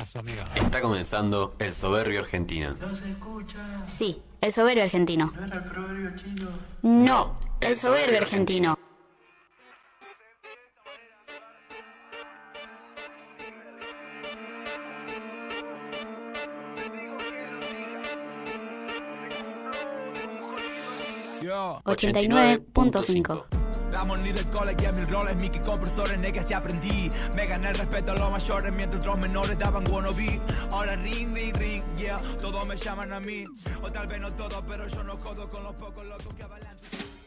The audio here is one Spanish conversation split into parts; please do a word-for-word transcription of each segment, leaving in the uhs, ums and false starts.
su amiga. Está comenzando el soberbio argentino. No se escucha. Sí, el soberbio argentino. ¿No era el proverbio chino? No, el soberbio argentino. ochenta y nueve punto cinco. La money del cole y mil roles, Mickey compresores, negas y aprendí. Me gané el respeto a los mayores mientras otros menores daban wannabe. Ahora ring, ring, ring, yeah, todos me llaman a mí. O tal vez no todos, pero yo no jodo con los pocos locos que avalan.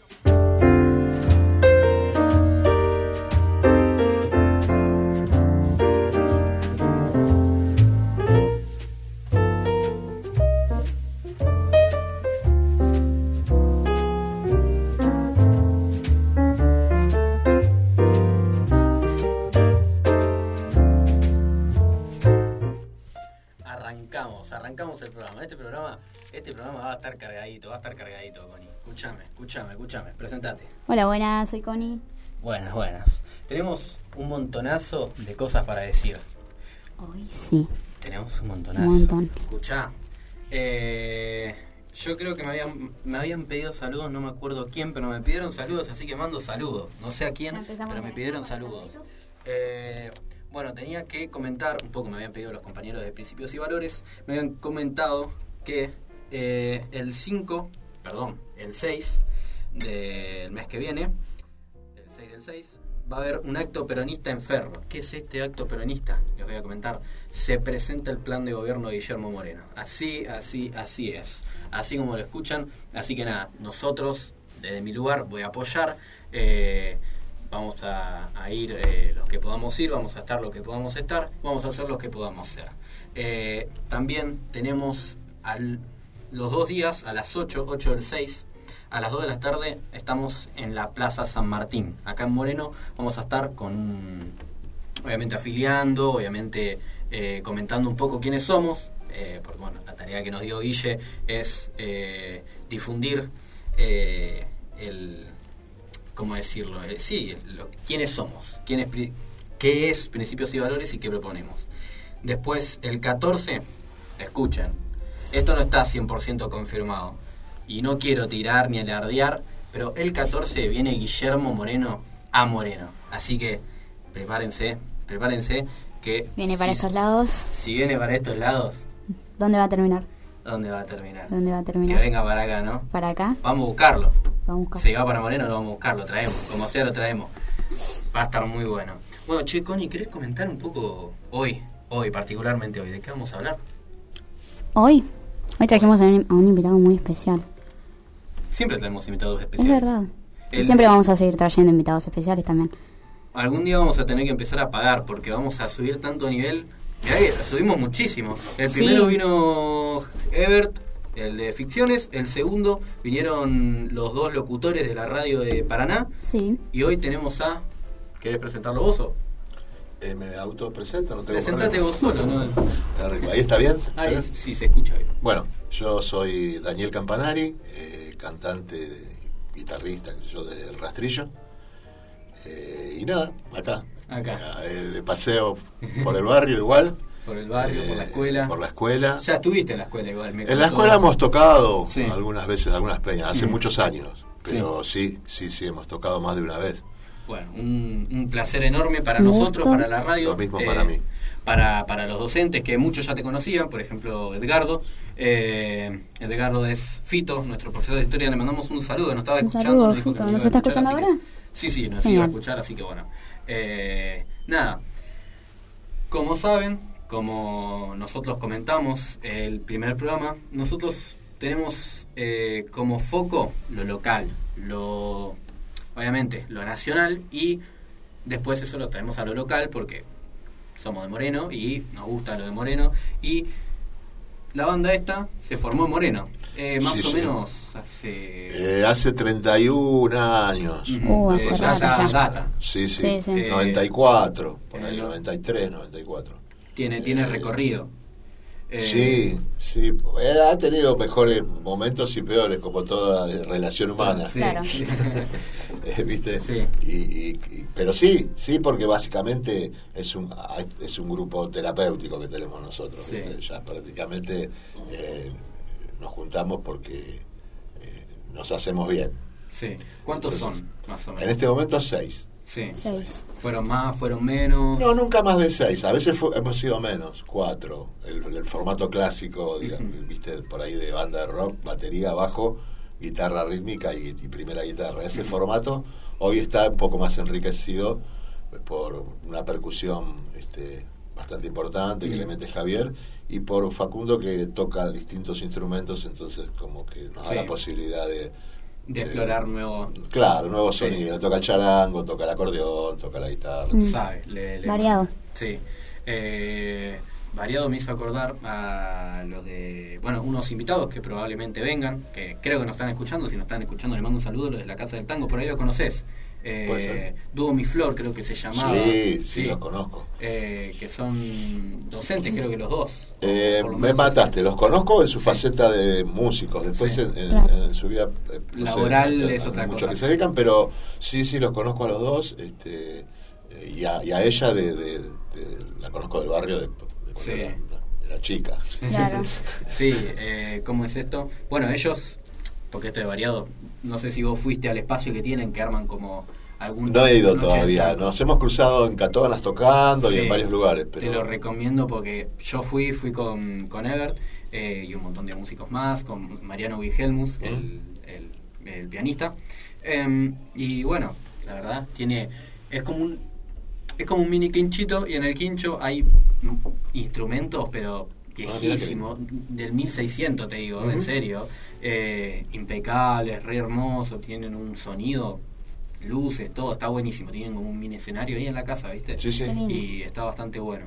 Arrancamos el programa. Este programa, este programa va a estar cargadito, va a estar cargadito, Connie. Escúchame, escúchame, escúchame. Presentate. Hola, buenas, soy Connie. Buenas, buenas. Tenemos un montonazo de cosas para decir. Hoy sí. Tenemos un montonazo. Un montón. Escuchá. Eh, yo creo que me habían, me habían pedido saludos, no me acuerdo quién, pero me pidieron saludos, así que mando saludos. No sé a quién, pero me pidieron saludos. Eh... Bueno, tenía que comentar, un poco me habían pedido los compañeros de Principios y Valores, me habían comentado que eh, el cinco, perdón, el seis del mes que viene, el seis del seis, va a haber un acto peronista en Ferro. ¿Qué es este acto peronista? Les voy a comentar. Se presenta el plan de gobierno de Guillermo Moreno. Así, así, así es. Así como lo escuchan. Así que nada, nosotros, desde mi lugar, voy a apoyar. Eh, Vamos a, a ir eh, los que podamos ir, vamos a estar los que podamos estar, vamos a hacer los que podamos ser. Eh, también tenemos al, los dos días, a las ocho, ocho del seis, a las dos de la tarde, estamos en la Plaza San Martín. Acá en Moreno vamos a estar con, obviamente afiliando, obviamente eh, comentando un poco quiénes somos, eh, porque bueno, la tarea que nos dio Guille es eh, difundir eh, el... ¿Cómo decirlo? Eh, sí, lo, quiénes somos, quién es, qué es Principios y Valores y qué proponemos. Después, el catorce, escuchen, esto no está cien por ciento confirmado y no quiero tirar ni alardear, pero el catorce viene Guillermo Moreno a Moreno. Así que prepárense, prepárense que... ¿Viene para si, estos lados? Si viene para estos lados... ¿Dónde va a terminar? ¿Dónde va a terminar? ¿Dónde va a terminar? Que venga para acá, ¿no? ¿Para acá? Vamos a buscarlo. Vamos a buscar. Si va para Moreno, lo vamos a buscar, lo traemos. Como sea, lo traemos. Va a estar muy bueno. Bueno, che, Connie, ¿querés comentar un poco hoy? Hoy, particularmente hoy. ¿De qué vamos a hablar? Hoy, hoy trajimos a un, a un invitado muy especial. Siempre traemos invitados especiales. Es verdad. El... Y siempre vamos a seguir trayendo invitados especiales también. Algún día vamos a tener que empezar a pagar porque vamos a subir tanto nivel. Mirá que subimos muchísimo. El primero sí. Vino Ebert, el de ficciones. El segundo vinieron los dos locutores de la radio de Paraná. Sí. Y hoy tenemos a... ¿Querés presentarlo vos o...? Eh, me autopresento, no tengo Presentate problema. vos solo, ¿no? Ahí está bien. Ahí, sí, sí, se escucha bien. Bueno, yo soy Daniel Campanari, eh, cantante, guitarrista, qué sé yo, de El Rastrillo. Eh, y nada, acá. Acá. Eh, de paseo por el barrio igual. Por el barrio, eh, por la escuela. Por la escuela. Ya estuviste en la escuela igual. Me en la escuela hemos tocado sí. algunas veces, algunas peñas, hace mm. muchos años. Pero sí. sí, sí, sí, hemos tocado más de una vez. Bueno, un, un placer enorme para nosotros, para la radio. Lo mismo eh, para mí. Para, para los docentes, que muchos ya te conocían, por ejemplo, Edgardo. Eh, Edgardo es Fito, nuestro profesor de historia. Le mandamos un saludo, nos estaba un escuchando. Saludo, nos dijo Fito. ¿Nos ¿Nos está escuchando ahora? Que, sí, sí, nos iba a escuchar, así que bueno. Eh, nada, como saben, como nosotros comentamos el primer programa, nosotros tenemos eh, como foco lo local, lo obviamente lo nacional, y después eso lo traemos a lo local porque somos de Moreno y nos gusta lo de Moreno, y la banda esta se formó en Moreno, eh, más sí, o sí. menos hace... Eh, hace treinta y un años. Uh, eh, hace ya rato, ya data. Sí, sí, sí, sí. Eh, noventa y cuatro, por ahí, eh, noventa y tres, noventa y cuatro. Tiene, tiene eh, recorrido. Eh, sí, sí. Eh, ha tenido mejores momentos y peores, como toda relación humana. Sí. Claro. eh, ¿viste? Sí. Y, y, y, pero sí, sí, porque básicamente es un es un grupo terapéutico que tenemos nosotros. Sí. Ya prácticamente eh, nos juntamos porque eh, nos hacemos bien. Sí. ¿Cuántos Entonces, son, más o menos? En este momento seis. Sí. Seis. ¿Fueron más, fueron menos? No, nunca más de seis. A veces fue, hemos sido menos, cuatro. El, el formato clásico, digamos, uh-huh. viste, por ahí de banda de rock, batería, bajo, guitarra rítmica y, y primera guitarra. Ese uh-huh. formato hoy está un poco más enriquecido por una percusión este, bastante importante uh-huh. que le mete Javier y por Facundo, que toca distintos instrumentos, entonces como que nos sí. da la posibilidad de... De explorar nuevos... Claro, nuevos sí. sonidos. Toca el charango, toca el acordeón, toca la guitarra. Mm. Sabe, le, le variado. Sí. Eh, variado me hizo acordar a los de... Bueno, unos invitados que probablemente vengan, que creo que nos están escuchando. Si nos están escuchando, les mando un saludo, los de la Casa del Tango. Por ahí lo conoces. Eh, Dúo Mi Flor, creo que se llamaba. Sí, sí, sí. los conozco. Eh, que son docentes, creo que los dos. Eh, me mataste, los conozco en su faceta de músicos. Después sí. en, en, claro. en su vida eh, no laboral sé, es otra mucho cosa. Que se dedican, pero sí, sí, los conozco a los dos. Este, y, a, y a ella, de, de, de, la conozco del barrio de, de cuando sí. era, era chica. Claro. Sí, eh, ¿cómo es esto? Bueno, ellos... Porque esto es variado. No sé si vos fuiste al espacio que tienen, que arman como algún... No he ido todavía. Nos hemos cruzado en Catonas tocando sí, y en varios lugares. Pero... Te lo recomiendo porque yo fui, fui con, con Ebert eh, y un montón de músicos más, con Mariano Wilhelmus, ¿Mm? el, el, el pianista. Eh, y bueno, la verdad, tiene... Es como un... Es como un mini quinchito y en el quincho hay instrumentos, pero... viejísimo, ah, del mil seiscientos te digo, uh-huh. en serio, eh, impecables, re hermosos, tienen un sonido, luces, todo, está buenísimo, tienen como un mini escenario ahí en la casa, ¿viste? Sí, sí. Y está bastante bueno.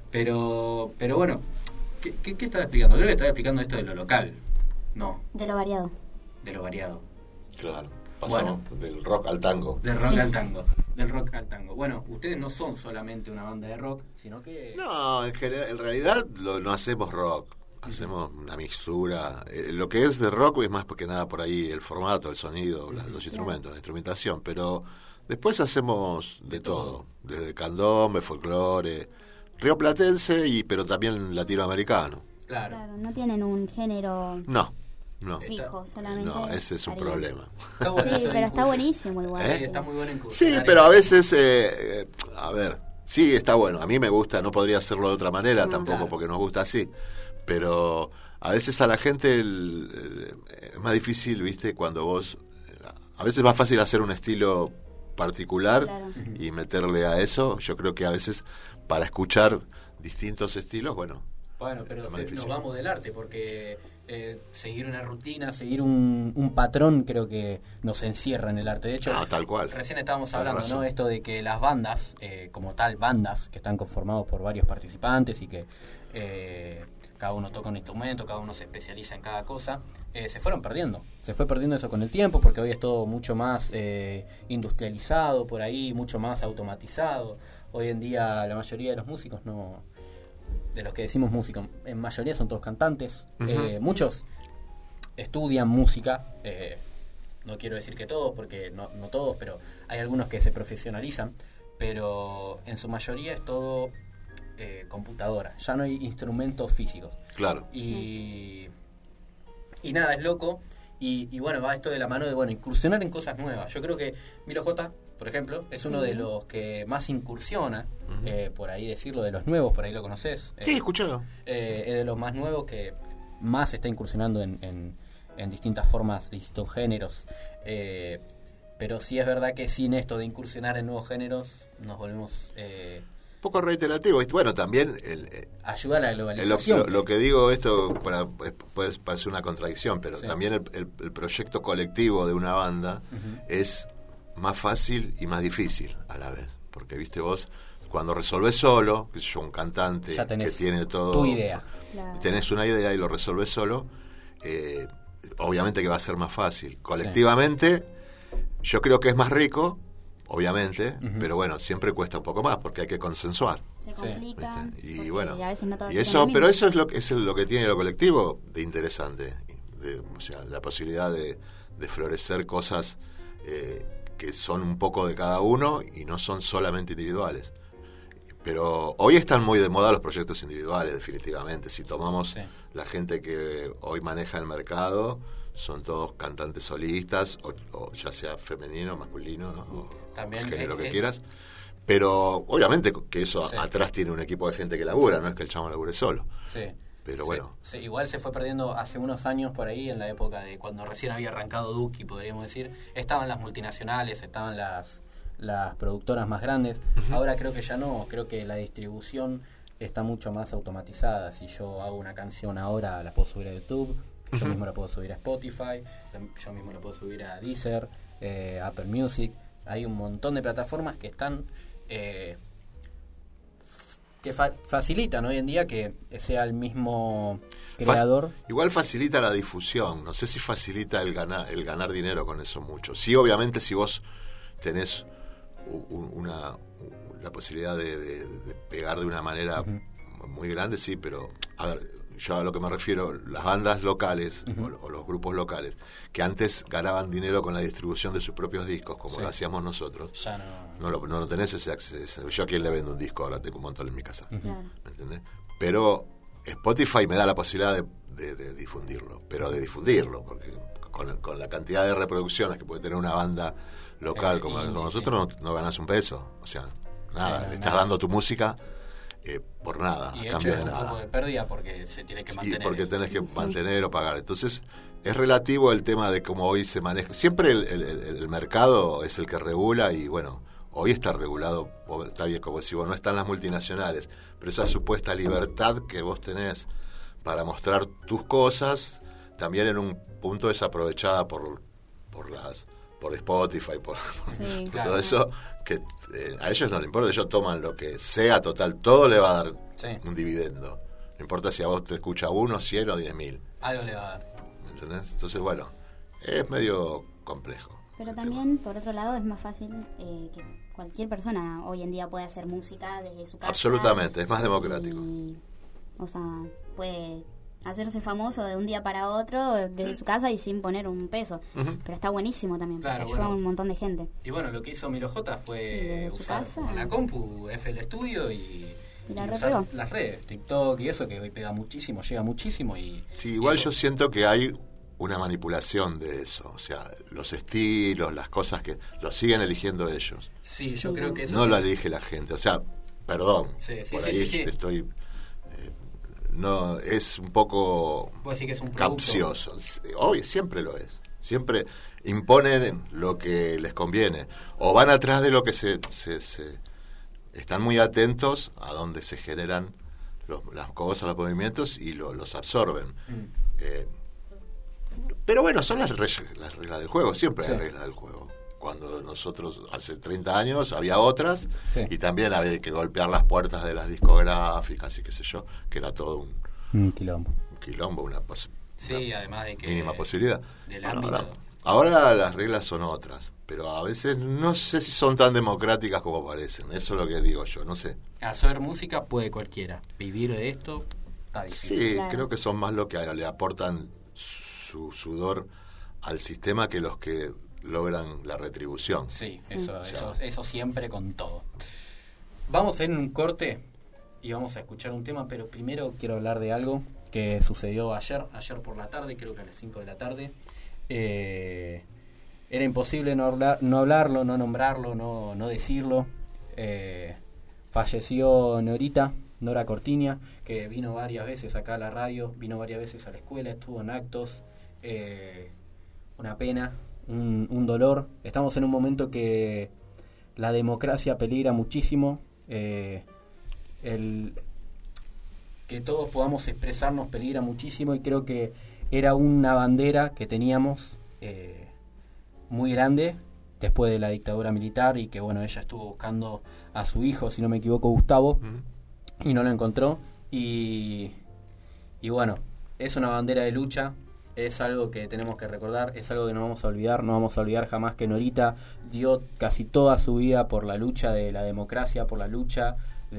Pero, pero bueno, ¿qué, qué, qué estaba explicando? Creo que estaba explicando esto de lo local, no. De lo variado. De lo variado. Claro, pasamos bueno, del rock al tango. Del rock sí. al tango. Del rock al tango. Bueno, ustedes no son solamente una banda de rock, sino que... No, en, general, en realidad lo, no hacemos rock, hacemos una mixtura. Eh, lo que es de rock es más porque nada por ahí el formato, el sonido, uh-huh. los instrumentos, la instrumentación, pero después hacemos de todo, desde candombe, folclore, rioplatense, y pero también latinoamericano. Claro. Claro, no tienen un género... No. No. Fijo, solamente. No, ese es un Caribe. problema. Está bueno, sí, pero está buenísimo igual. ¿Eh? Está muy bueno en Sí, pero a veces, eh, a ver, sí, está bueno. A mí me gusta, no podría hacerlo de otra manera no, tampoco, claro. porque nos gusta así. Pero a veces a la gente el, el, es más difícil, ¿viste? Cuando vos... A veces es más fácil hacer un estilo particular claro. y meterle a eso. Yo creo que a veces para escuchar distintos estilos, bueno... Bueno, pero se, nos vamos del arte, porque eh, seguir una rutina, seguir un, un patrón, creo que nos encierra en el arte. De hecho, no, tal cual. Recién estábamos hablando, ¿no? Esto de que las bandas, eh, como tal, bandas que están conformados por varios participantes y que eh, cada uno toca un instrumento, cada uno se especializa en cada cosa, eh, se fueron perdiendo. Se fue perdiendo eso con el tiempo, porque hoy es todo mucho más eh, industrializado por ahí, mucho más automatizado. Hoy en día la mayoría de los músicos no... de los que decimos música, en mayoría son todos cantantes, uh-huh. eh, sí. muchos estudian música, eh, no quiero decir que todos, porque no, no todos, pero hay algunos que se profesionalizan, pero en su mayoría es todo eh, computadora, ya no hay instrumentos físicos. Claro. Y, y nada, es loco, y, y bueno, va esto de la mano de, bueno, incursionar en cosas nuevas. Yo creo que Milo J, por ejemplo, es sí. uno de los que más incursiona, uh-huh. eh, por ahí decirlo, de los nuevos, por ahí lo conoces. Sí, eh, he escuchado. Eh, es de los más nuevos que más está incursionando en, en, en distintas formas, distintos géneros. Eh, pero sí es verdad que sin esto de incursionar en nuevos géneros, nos volvemos... Eh, un poco reiterativo. Bueno, también... El, ayuda a la globalización. Lo, lo, lo que digo, esto para, puede parecer una contradicción, pero sí. también el, el, el proyecto colectivo de una banda uh-huh. es... más fácil y más difícil a la vez, porque viste vos cuando resolvés solo, que yo un cantante que tiene todo tu idea, tenés una idea y lo resolvés solo, eh, obviamente que va a ser más fácil. Colectivamente sí. yo creo que es más rico, obviamente, uh-huh. pero bueno, siempre cuesta un poco más porque hay que consensuar. Se complica y bueno, y a veces no todo y eso, pero eso es lo que es lo que tiene lo colectivo de interesante, de, o sea, la posibilidad de, de florecer cosas eh, que son un poco de cada uno y no son solamente individuales. Pero hoy están muy de moda los proyectos individuales, definitivamente. Si tomamos sí. la gente que hoy maneja el mercado, son todos cantantes solistas, o, o ya sea femenino, masculino, ¿no? Sí. o También el género es, que es... quieras. Pero obviamente que eso sí. atrás tiene un equipo de gente que labura, no es que el chamo labure solo. Sí. Pero sí. bueno. Sí. Igual se fue perdiendo hace unos años por ahí, en la época de cuando recién había arrancado Duki, podríamos decir. Estaban las multinacionales, estaban las... las productoras más grandes. Uh-huh. Ahora creo que ya no, creo que la distribución está mucho más automatizada. Si yo hago una canción ahora, la puedo subir a YouTube, uh-huh. yo mismo la puedo subir a Spotify, yo mismo la puedo subir a Deezer, eh, Apple Music. Hay un montón de plataformas que están eh, que fa- facilitan hoy en día que sea el mismo creador. Fa- igual facilita la difusión, no sé si facilita el ganar, el ganar dinero con eso mucho. Sí, obviamente si vos tenés una, la posibilidad de, de, de pegar de una manera uh-huh. muy grande, sí, pero a ver, yo a lo que me refiero, las bandas locales uh-huh. o, o los grupos locales que antes ganaban dinero con la distribución de sus propios discos, como sí. lo hacíamos nosotros, ya no, no, lo, no lo tenés ese acceso. Yo a quién le vendo un disco, ahora tengo un montón en mi casa, uh-huh. ¿me entendés? Pero Spotify me da la posibilidad de, de, de difundirlo, pero de difundirlo, porque con, con la cantidad de reproducciones que puede tener una banda local, eh, como, y, como nosotros sí. no, no ganás un peso, o sea, nada, sí, no, le estás nada. dando tu música eh, por nada, y a cambio de un nada. poco de pérdida porque se tiene que mantener. Sí, porque eso. tenés que sí. mantener o pagar. Entonces, es relativo el tema de cómo hoy se maneja. Siempre el, el, el, el mercado es el que regula y bueno, hoy está regulado, está bien, como si vos no están las multinacionales, pero esa supuesta libertad que vos tenés para mostrar tus cosas, también en un punto es aprovechada por, por las por Spotify, por, sí, por claro. todo eso, que eh, a ellos no les importa, ellos toman lo que sea, total, todo le va a dar sí. un dividendo. No importa si a vos te escucha uno, cien o diez mil. Algo le va a dar. ¿Me entendés? Entonces, bueno, es medio complejo. Pero también, por otro lado, es más fácil eh, que cualquier persona hoy en día puede hacer música desde su casa. Absolutamente, es más democrático. Y, o sea, puede hacerse famoso de un día para otro desde su casa y sin poner un peso. Uh-huh. Pero está buenísimo también, claro, porque ayuda bueno. a un montón de gente. Y bueno, lo que hizo Milo J fue sí, desde su usar casa. con la compu, F L Studio y, y, la y usar las redes, TikTok y eso, que hoy pega muchísimo, llega muchísimo. y Sí, igual y yo siento que hay una manipulación de eso, o sea, los estilos, las cosas que los siguen eligiendo ellos. Sí, yo sí. creo que eso... No lo elige la gente, o sea, perdón, sí, sí, por sí, ahí sí, sí. estoy... No, es un poco que es un capcioso. Obvio, siempre lo es. Siempre imponen lo que les conviene. O van atrás de lo que se... se, se están muy atentos a donde se generan los, las cosas, los movimientos y lo, los absorben. Mm. Eh, pero bueno, son las, re, las reglas del juego. Siempre sí. hay reglas del juego. Cuando nosotros, hace treinta años, había otras, sí. y también había que golpear las puertas de las discográficas y qué sé yo, que era todo un, un quilombo. Un quilombo, una, pos, sí, una además de que mínima posibilidad. Del bueno, ámbito. Ahora, ahora las reglas son otras, pero a veces no sé si son tan democráticas como parecen. Eso es lo que digo yo, no sé. Hacer música puede cualquiera. Vivir de esto está difícil. Sí, claro. creo que son más lo que le aportan su sudor al sistema que los que logran la retribución. Sí, eso, sí. Eso, eso siempre con todo. Vamos a ir en un corte y vamos a escuchar un tema, pero primero quiero hablar de algo que sucedió ayer, ayer por la tarde, creo que a las cinco de la tarde. Eh, era imposible no, hablar, no hablarlo, no nombrarlo, no, no decirlo. Eh, falleció Norita, Nora Cortiña, que vino varias veces acá a la radio, vino varias veces a la escuela, estuvo en actos. Eh, una pena. Un, un dolor. Estamos en un momento que la democracia peligra muchísimo. Eh, el que todos podamos expresarnos peligra muchísimo, y creo que era una bandera que teníamos eh, muy grande después de la dictadura militar, y que bueno, ella estuvo buscando a su hijo, si no me equivoco, Gustavo, uh-huh. y no lo encontró. Y, y bueno, es una bandera de lucha. Es algo que tenemos que recordar, es algo que no vamos a olvidar. No vamos a olvidar jamás que Norita dio casi toda su vida por la lucha de la democracia, por la lucha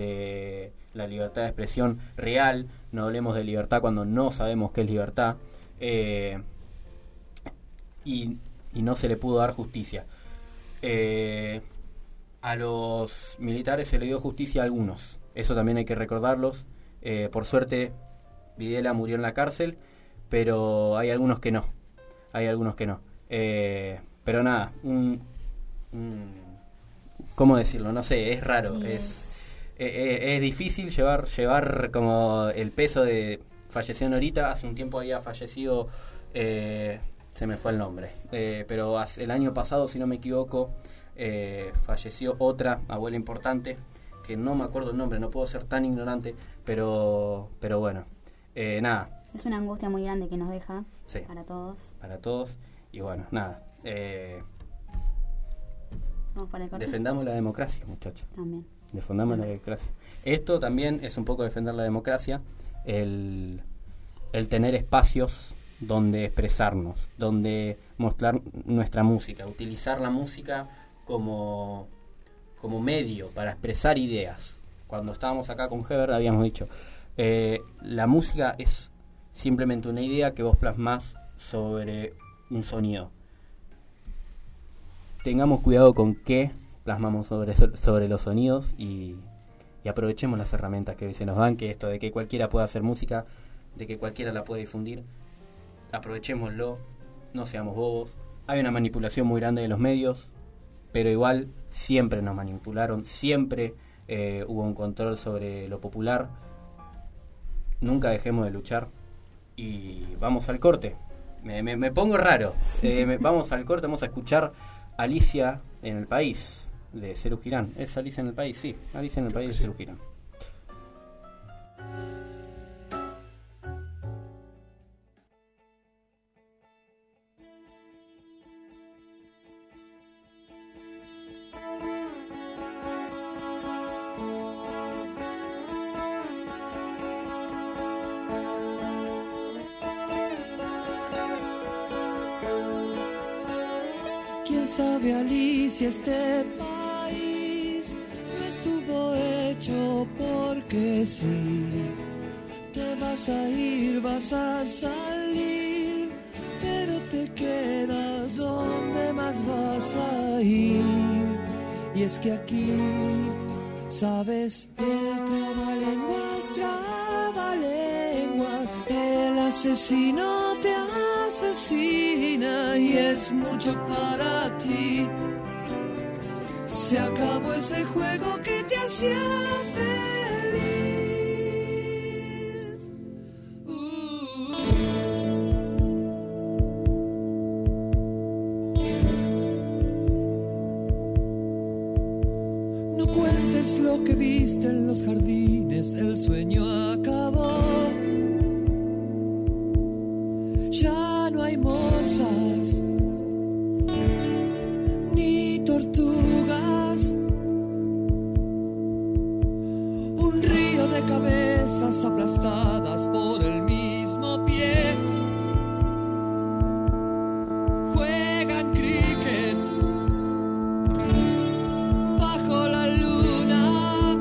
de la libertad de expresión real. No hablemos de libertad cuando no sabemos qué es libertad. Eh, y, y no se le pudo dar justicia. Eh, a los militares se le dio justicia a algunos. Eso también hay que recordarlos. Eh, por suerte, Videla murió en la cárcel, pero hay algunos que no. Hay algunos que no. Eh, pero nada, un, un, ¿cómo decirlo? No sé, es raro. Sí, es, es, es, es difícil llevar, llevar como el peso de... Falleció Norita, hace un tiempo había fallecido... Eh, se me fue el nombre. Eh, pero hace, el año pasado, si no me equivoco, eh, falleció otra abuela importante, que no me acuerdo el nombre, no puedo ser tan ignorante, pero, pero bueno, eh, nada. Es una angustia muy grande que nos deja, sí, para todos. Para todos, y bueno, nada. Eh, Vamos para el corte. Defendamos la democracia, muchachos. También. Defendamos sí. la democracia. Esto también es un poco defender la democracia, el, el tener espacios donde expresarnos, donde mostrar nuestra música, utilizar la música como, como medio para expresar ideas. Cuando estábamos acá con Heber habíamos dicho, eh, la música es simplemente una idea que vos plasmás sobre un sonido. Tengamos cuidado con qué plasmamos sobre, sobre los sonidos y, y aprovechemos las herramientas que hoy se nos dan, que esto de que cualquiera pueda hacer música, de que cualquiera la puede difundir. Aprovechémoslo, no seamos bobos. Hay una manipulación muy grande de los medios, pero igual siempre nos manipularon, siempre eh, hubo un control sobre lo popular. Nunca dejemos de luchar y vamos al corte. Me, me, me pongo raro. Eh, me, vamos al corte, vamos a escuchar Alicia en el País de Serú Girán. ¿Es Alicia en el País? Sí, Alicia en el País de Serú Girán. ¿Quién sabe, Alicia, este país no estuvo hecho porque sí? Te vas a ir, vas a salir, pero te quedas donde más vas a ir. Y es que aquí, sabes, el trabalenguas, trabalenguas, el asesino te asesina y es mucho para ti. Se acabó ese juego que te hacía feliz. Uh. No cuentes lo que viste en los jardines, el sueño acabó. Ya no hay morsas ni tortugas, un río de cabezas aplastadas por el mismo pie. Juegan cricket bajo la luna.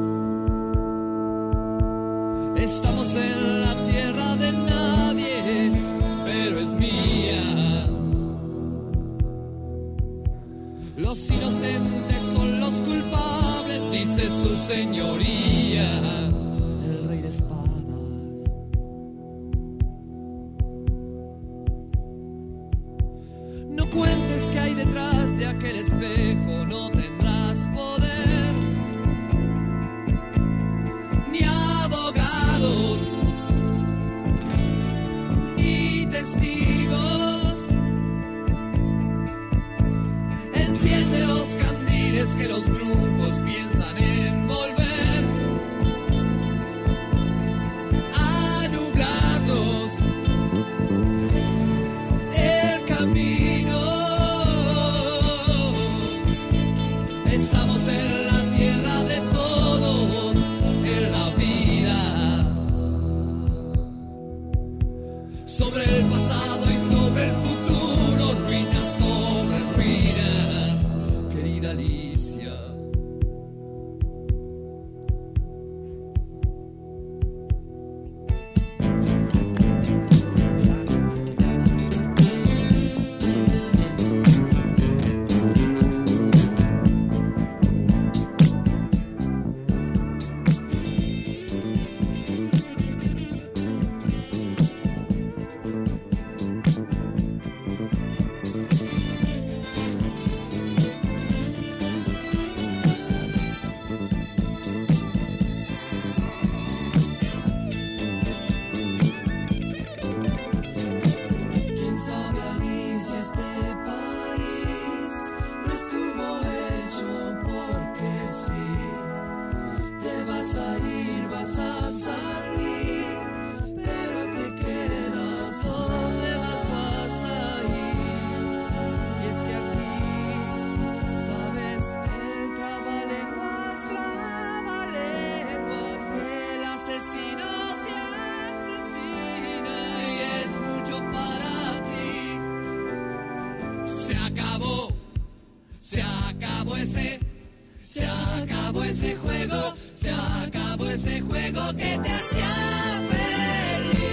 Estamos en la tierra de nadie, pero es mía. Los inocentes son los culpables, dice su señoría, el rey de espadas. No cuentes que hay detrás de aquel espejo, no tendrás poder, ni abogados, testigos. Enciende los candiles que los brujos piensan envolver, a nublarnos el camino. Estamos en la tierra de todos, en la vida. Sobre el pasado y sobre el futuro, ruinas sobre ruinas, querida Alicia. vas a ir, vas a salir, pero te quedas donde más vas a ir. Y es que aquí, sabes, el trabalenguas, trabalenguas, el asesino te asesina y es mucho para ti. Se acabó, se acabó ese, se acabó ese juego, se acabó ese juego que te hacía feliz.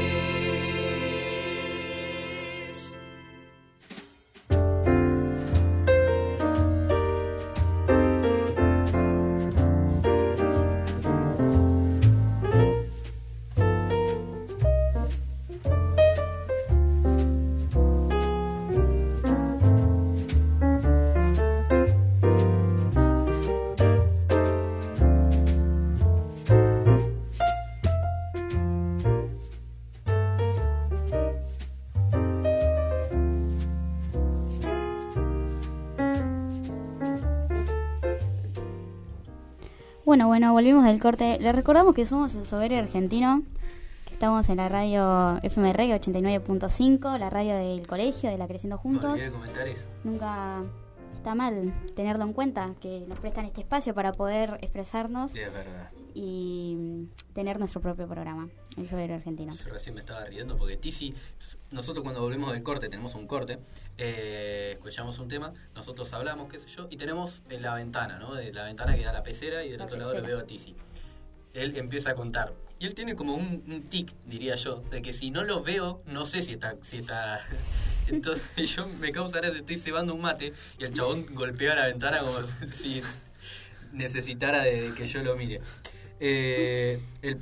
Bueno, bueno, volvimos del corte. Les recordamos que somos el Soberbio Argentino, que estamos en la radio F M R ochenta y nueve punto cinco, la radio del colegio, de la Creciendo Juntos. ¿Qué comentar eso? Nunca está mal tenerlo en cuenta, que nos prestan este espacio para poder expresarnos. Sí, es verdad. Y tener nuestro propio programa, el Soberbio Argentino. Yo recién me estaba riendo porque Tizi, nosotros cuando volvemos del corte, tenemos un corte, eh, escuchamos un tema, nosotros hablamos, qué sé yo, y tenemos en la ventana, ¿no? De la ventana que da la pecera y del la otro pecera. lado lo veo a Tizi. Él empieza a contar. Y él tiene como un, un tic, diría yo, de que si no lo veo, no sé si está... Si está Entonces yo me causa gracia, estoy cebando un mate y el chabón golpea la ventana como si necesitara de, de que yo lo mire. Eh, el,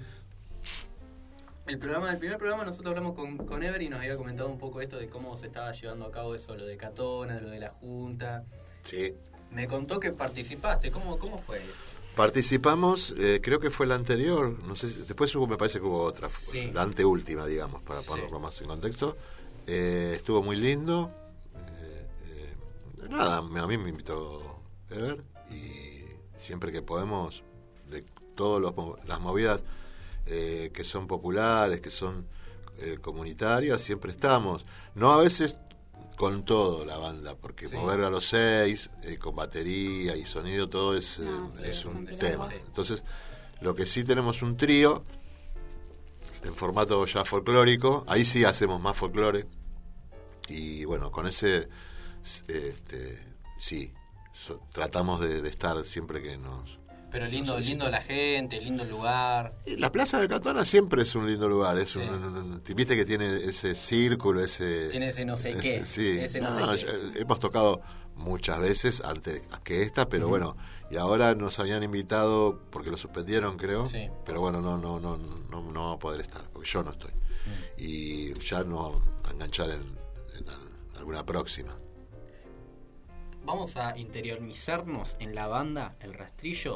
el programa, el primer programa nosotros hablamos con, con Ever y nos había comentado un poco esto de cómo se estaba llevando a cabo eso, lo de Catona, lo de la Junta. Sí. Me contó que participaste, ¿cómo, cómo fue eso? Participamos, eh, creo que fue la anterior, no sé, si, después hubo, me parece que hubo otra, Sí. la anteúltima, digamos, para ponerlo Sí. más en contexto. Eh, estuvo muy lindo. Eh, eh, nada, a mí me invitó Ever y siempre que podemos, de todas las movidas eh, que son populares, que son eh, comunitarias, siempre estamos. No a veces con todo la banda, porque Sí. mover a los seis, eh, con batería y sonido, todo es, eh, No, sí, es es un un tema. quilombo. Entonces, lo que sí tenemos un trío en formato ya folclórico, ahí sí hacemos más folclore, y bueno, con ese este, sí, so, tratamos de, de estar siempre que nos... Pero lindo, No sé si- lindo la gente, lindo el lugar. Y la Plaza de Catona siempre es un lindo lugar, es Sí. un, un- un- viste que tiene ese círculo, ese... Tiene ese no sé ese- qué, Sí, ese no No, sé qué. ya- hemos tocado muchas veces antes que esta, pero Ujú. bueno, y ahora nos habían invitado, porque lo suspendieron creo, Sí. pero bueno, no, no, no, no, no vamos a poder estar, porque yo no estoy. Mm. Y ya no a enganchar en, en al- alguna próxima. Vamos a interiorizarnos en la banda, el rastrillo.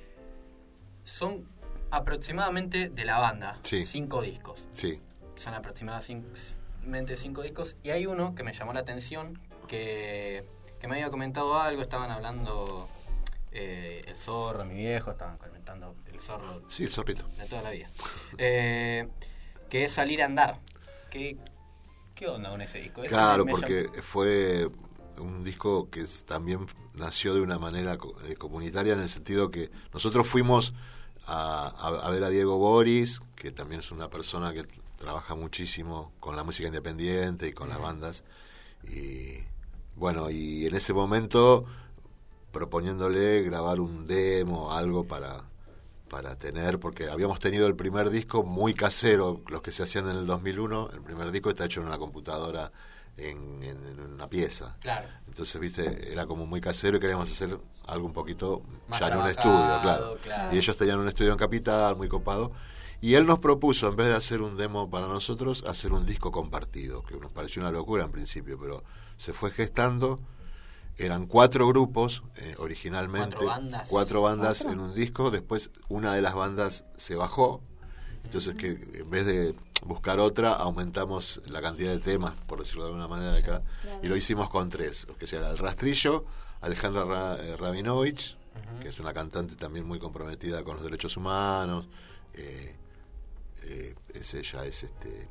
Son aproximadamente de la banda, Sí. cinco discos. Sí, Son aproximadamente cinco discos. Y hay uno que me llamó la atención, que, que me había comentado algo, estaban hablando eh, el zorro, mi viejo, estaban comentando el zorro sí, el zorrito. de toda la vida. Eh, que es Salir a Andar. ¿Qué, qué onda con ese disco? Ese Claro, me porque llamó- fue un disco que es- también nació de una manera co- eh, comunitaria, en el sentido que nosotros fuimos a, a- a ver a Diego Boris, que también es una persona que trabaja muchísimo con la música independiente y con las bandas, y bueno, y en ese momento proponiéndole grabar un demo, algo para para tener, porque habíamos tenido el primer disco muy casero, los que se hacían en el dos mil uno, el primer disco está hecho en una computadora en, en, en una pieza. Claro. Entonces, viste, era como muy casero y queríamos hacer algo un poquito Más ya en un trabajado, estudio, claro. claro. Y ellos tenían un estudio en Capital, muy copado. Y él nos propuso, en vez de hacer un demo para nosotros, hacer un disco compartido, que nos pareció una locura en principio, pero se fue gestando. Eran cuatro grupos eh, originalmente, Cuatro bandas. cuatro bandas ¿Cuatro? en un disco. Después una de las bandas se bajó, entonces que en vez de buscar otra, aumentamos la cantidad de temas, por decirlo de alguna manera, de acá, claro. y lo hicimos con tres, que sea el Rastrillo, Alejandra Ra- eh, Rabinovich uh-huh. que es una cantante también muy comprometida con los derechos humanos. Eh, eh, es ella es este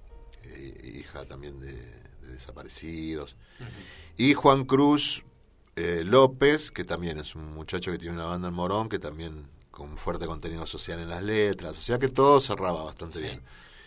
eh, hija también de, de desaparecidos. Uh-huh. Y Juan Cruz eh, López, que también es un muchacho que tiene una banda en Morón, que también con fuerte contenido social en las letras, o sea que todo cerraba bastante sí. bien.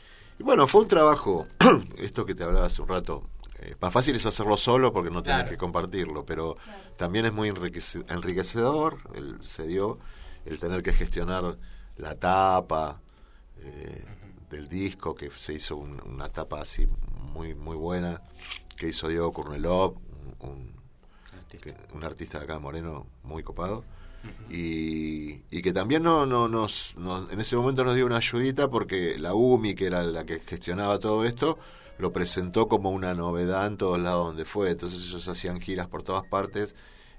Y bueno, fue un trabajo, esto que te hablaba hace un rato, eh, más fácil es hacerlo solo porque no tenés claro. que compartirlo, pero claro. también es muy enriquece- enriquecedor, el, se dio el tener que gestionar la tapa eh, uh-huh. del disco, que se hizo un, una tapa así muy muy buena, que hizo Diego Kurnelov, un, un, artista. Que, un artista de acá, Moreno, muy copado. Uh-huh. Y, y que también no, no nos, no, en ese momento nos dio una ayudita porque la U M I, que era la que gestionaba todo esto, lo presentó como una novedad en todos lados donde fue. Entonces ellos hacían giras por todas partes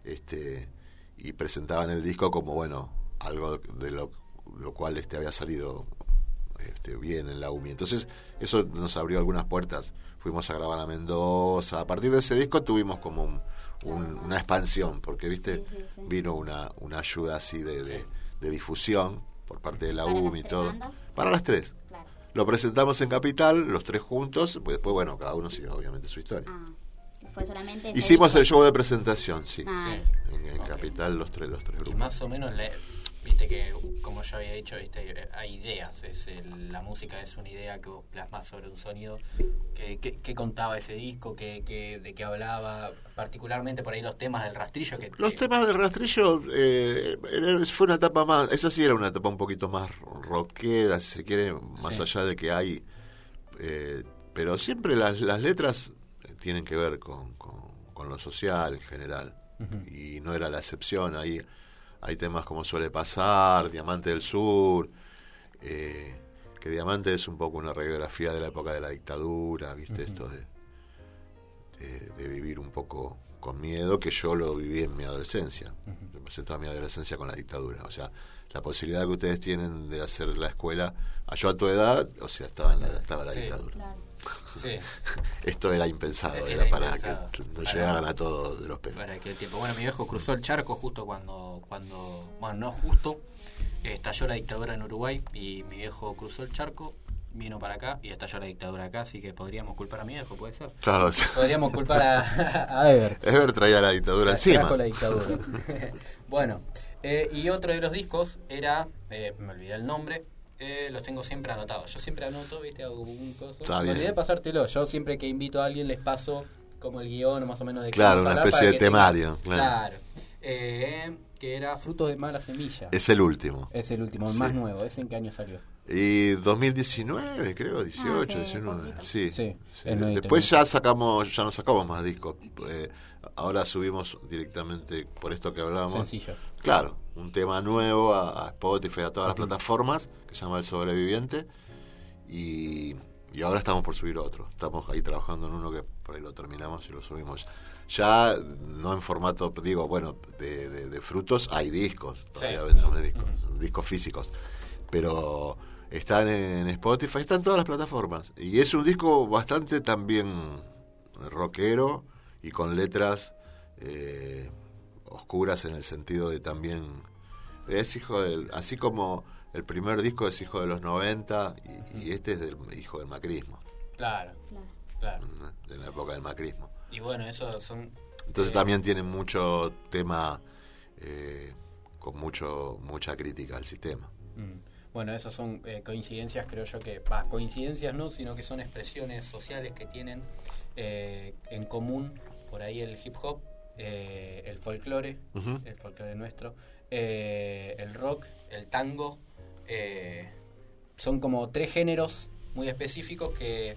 este, y presentaban el disco como, bueno, algo de lo, lo cual este había salido este, bien en la U M I. Entonces eso nos abrió algunas puertas. Fuimos a grabar a Mendoza. A partir de ese disco tuvimos como un Un, una expansión, porque viste sí, sí, sí. vino una, una ayuda así de, de, de difusión por parte de la U M I y todo. Bandas? Para las tres. Claro. Lo presentamos en Capital, los tres juntos, pues después, bueno, cada uno sigue obviamente su historia. Ah, fue solamente hicimos disco. El show de presentación, sí. Ah, sí. En, en okay. Capital, los tres, los tres grupos. Y más o menos, le, viste que, como yo había dicho, viste, hay ideas. Es el, la música es una idea que vos plasmás sobre un sonido. ¿Qué, qué, qué contaba ese disco? ¿Qué, qué, ¿De qué hablaba? Particularmente por ahí los temas del rastrillo. Que, los que... temas del rastrillo eh, fue una etapa más, esa sí era una etapa un poquito más rockera, si se quiere, más sí. allá de que hay, eh, pero siempre las, las letras tienen que ver con, con, con lo social en general, uh-huh. y no era la excepción. Ahí hay temas como Suele Pasar, Diamante del Sur, eh, que Diamante es un poco una radiografía de la época de la dictadura, ¿viste? Uh-huh. Esto de, de, de vivir un poco con miedo, que yo lo viví en mi adolescencia. Uh-huh. Yo pasé toda mi adolescencia con la dictadura. O sea, la posibilidad que ustedes tienen de hacer la escuela, yo a tu edad, o sea, estaba en la, estaba la sí, dictadura. Claro. Sí. Esto era impensado, era, era para impensado. que no llegaran a todos de los pelos. Para aquel tiempo. Bueno, mi viejo cruzó el charco justo cuando, cuando bueno, no justo, estalló la dictadura en Uruguay y mi viejo cruzó el charco, vino para acá y estalló la dictadura acá, así que podríamos culpar a mi viejo, ¿puede ser? Claro. Sí. Podríamos culpar a, a Ever. Ever traía la dictadura encima. Trajo la dictadura. Bueno, eh, y otro de los discos era, eh, me olvidé el nombre, Eh, los tengo siempre anotados. Yo siempre anoto, viste, hago un coso. Está me bien. olvidé de pasártelo. Yo siempre que invito a alguien les paso como el guión más o menos de claro, una especie de temario. Tenga, claro. claro. Eh, que era Frutos de Mala Semilla. Es el último. Es el último, el sí. más nuevo. ¿Ese en qué año salió? Y dos mil diecinueve, creo, dieciocho, ah, sí, diecinueve. Sí. sí, sí. Después ya sacamos, ya no sacamos más discos. Eh, ahora subimos directamente, por esto que hablábamos. Sencillo. Claro, un tema nuevo a, a Spotify, a todas las uh-huh. plataformas, que se llama El Sobreviviente. Y, y ahora estamos por subir otro. Estamos ahí trabajando en uno que por ahí lo terminamos y lo subimos. Ya no en formato, digo, bueno, de, de, de frutos hay discos. Todavía sí, vendemos sí. discos, uh-huh. discos físicos. Pero están en Spotify, están en todas las plataformas. Y es un disco bastante también rockero y con letras eh, oscuras en el sentido de también es hijo del, así como el primer disco es hijo de los noventa y, uh-huh. y este es del hijo del macrismo. Claro, claro. De la época del macrismo. Y bueno, eso son entonces eh, también tienen mucho tema eh, con mucho mucha crítica al sistema. Mm. Bueno, esas son eh, coincidencias, creo yo que, bah, coincidencias no, sino que son expresiones sociales que tienen eh, en común por ahí el hip hop, eh, el folclore, uh-huh. el folclore nuestro, eh, el rock, el tango, eh, son como tres géneros muy específicos que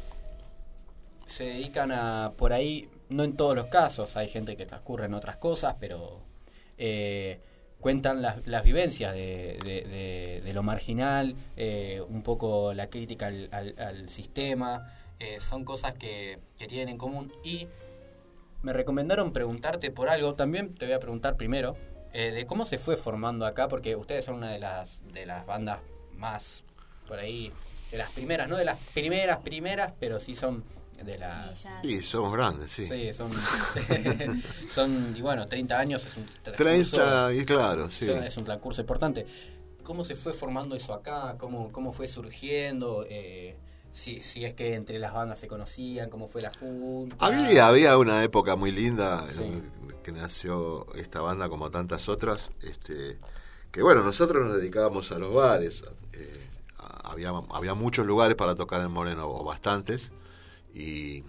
se dedican a, por ahí, no en todos los casos, hay gente que transcurre en otras cosas, pero eh, cuentan las, las vivencias de, de, de, de lo marginal, eh, un poco la crítica al, al, al sistema, eh, son cosas que, que tienen en común. Y me recomendaron preguntarte por algo, también te voy a preguntar primero, eh, de cómo se fue formando acá, porque ustedes son una de las, de las bandas más, por ahí, de las primeras, no de las primeras, primeras, pero sí son de la... Sí, ya. Sí, somos grandes, sí. Sí, son, son, y bueno, treinta años es un transcurso, treinta, y claro, sí. es un transcurso importante. ¿Cómo se fue formando eso acá? ¿Cómo, cómo fue surgiendo? Eh, si, si es que entre las bandas se conocían, ¿cómo fue la junta? Había, había una época muy linda Sí. en que nació esta banda como tantas otras, este, que bueno, nosotros nos dedicábamos a los bares, eh, había, había muchos lugares para tocar en Moreno, o bastantes, y,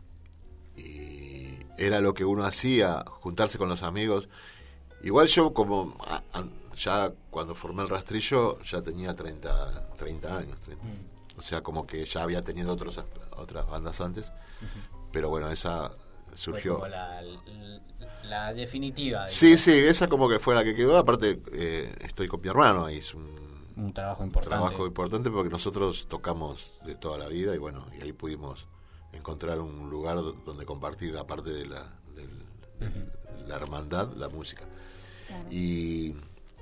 y era lo que uno hacía, juntarse con los amigos. Igual yo como a, a, ya cuando formé el Rastrillo ya tenía treinta, treinta años, treinta. Mm. O sea, como que ya había tenido otros, otras bandas antes, uh-huh. Pero bueno, esa surgió. Fue como la, la, la definitiva. Sí, digamos. Sí, esa como que fue la que quedó. Aparte, eh, estoy con mi hermano, ahí es un, un trabajo importante. Un trabajo importante porque nosotros tocamos de toda la vida y bueno, y ahí pudimos encontrar un lugar donde compartir, aparte de la, de, de uh-huh. la hermandad, la música. Claro. Y.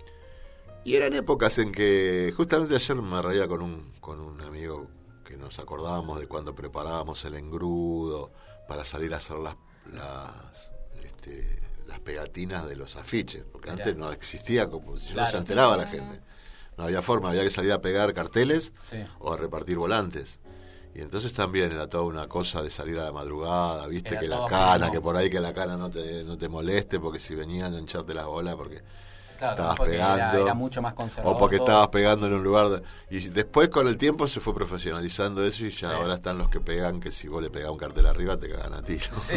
Y eran épocas en que, justamente ayer me reía con un con un amigo que nos acordábamos de cuando preparábamos el engrudo para salir a hacer las las, este, las pegatinas de los afiches, porque Mirá. Antes no existía, como si claro, no se enteraba sí, la gente. No había forma, había que salir a pegar carteles sí. o a repartir volantes. Y entonces también era toda una cosa de salir a la madrugada, viste, era que la cana, que por ahí que la cana no te, no te moleste, porque si venían a hincharte las bolas, porque... Claro, estabas porque pegando, era, era mucho más conservador, o porque todo. Estabas pegando en un lugar de, y después con el tiempo se fue profesionalizando eso y ya sí. Ahora están los que pegan que si vos le pegás un cartel arriba te cagan a ti, ¿no? Sí.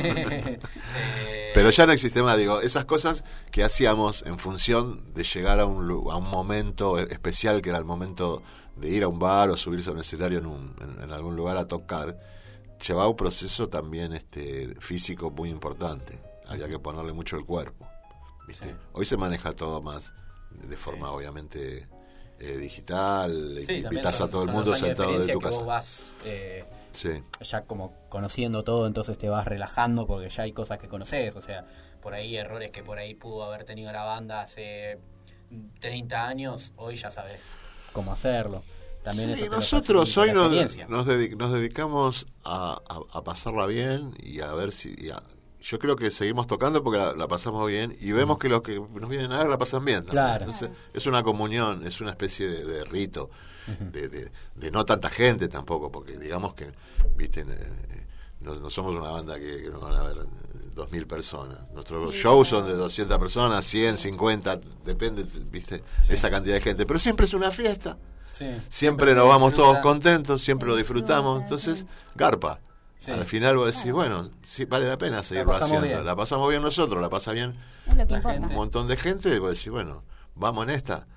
Pero ya no existe más, digo, esas cosas que hacíamos en función de llegar a un, a un momento especial, que era el momento de ir a un bar o subirse a un escenario en, un, en, en algún lugar a tocar, llevaba un proceso también este físico muy importante, había que ponerle mucho el cuerpo. ¿Viste? Sí. Hoy se maneja todo más de forma sí. obviamente eh, digital, sí, invitas a todo el mundo sentado de tu casa. Vos vas eh, sí. ya como conociendo todo, entonces te vas relajando porque ya hay cosas que conoces, o sea, por ahí errores que por ahí pudo haber tenido la banda hace treinta años, hoy ya sabes cómo hacerlo. También sí, eso nosotros hoy nos, nos, dedic- nos dedicamos a, a, a pasarla bien y a ver si... Y a, yo creo que seguimos tocando porque la, la pasamos bien y vemos que los que nos vienen a ver la pasan bien también. Claro. Entonces, es una comunión, es una especie de, de rito, uh-huh. de, de, de no tanta gente tampoco, porque digamos que, viste, eh, no, no somos una banda que, que nos van a ver dos mil personas. Nuestros sí, shows claro. son de doscientas personas, cien, cincuenta, depende, viste, sí. esa cantidad de gente. Pero siempre es una fiesta. Sí. Siempre, siempre nos vamos disfruta. Todos contentos, siempre sí, lo disfrutamos. Entonces, sí. garpa. Sí. Al final vos decís, bueno, sí, vale la pena seguirlo la haciendo. Bien. La pasamos bien nosotros, la pasa bien es lo que importa. Un montón de gente, y vos decís, bueno, vamos en esta.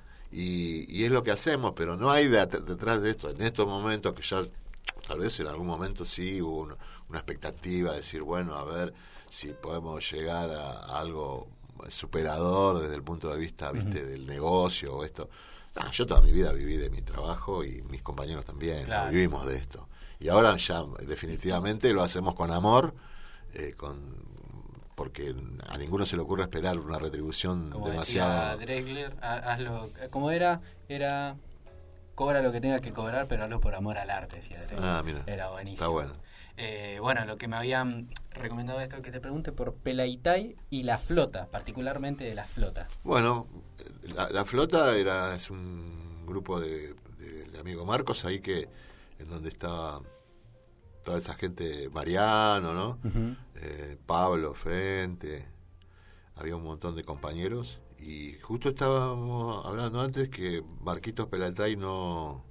Y, y es lo que hacemos, pero no hay de, detrás de esto, en estos momentos que ya, tal vez en algún momento sí hubo una, una expectativa de decir, bueno, a ver si podemos llegar a, a algo superador desde el punto de vista, viste, uh-huh. del negocio o esto. No, yo toda mi vida viví de mi trabajo y mis compañeros también, claro. ¿no? Vivimos de esto. Y ahora ya definitivamente lo hacemos con amor, eh, con porque a ninguno se le ocurre esperar una retribución como demasiado. Decía Dregler, hazlo, como era, era cobra lo que tengas que cobrar, pero hazlo por amor al arte, decía Dregler. Ah, mira. Era buenísimo. Está bueno. Eh, bueno, lo que me habían recomendado esto, que te pregunte por Pelaitay y La Flota, particularmente de La Flota. Bueno, la, la Flota era es un grupo de, de, de amigo Marcos ahí que en donde está toda esa gente, Mariano, ¿no? Uh-huh. Eh, Pablo Frente, había un montón de compañeros y justo estábamos hablando antes que Marquitos Pelatay no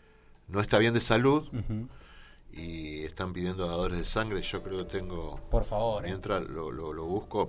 no está bien de salud uh-huh. y están pidiendo dadores de sangre. Yo creo que tengo, por favor, mientras eh. lo, lo, lo busco,